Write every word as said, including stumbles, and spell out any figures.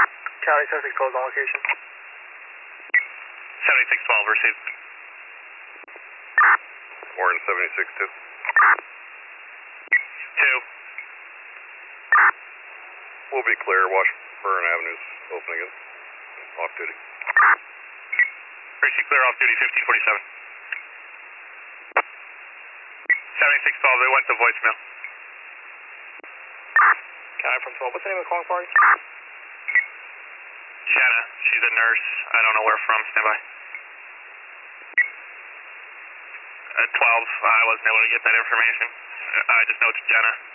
Charlie seventy-six twelve on location. seventy-six twelve received. Warren seventy-six two. Two. We'll be clear. Washburn Avenue's open again. Off duty. Receive clear off duty fifteen forty-seven. seventy-six twelve, they went to voicemail. County from twelve. What's the name of the calling party? Jenna, she's a nurse. I don't know where from. Stand by. At twelve, I wasn't able to get that information. I just know it's Jenna.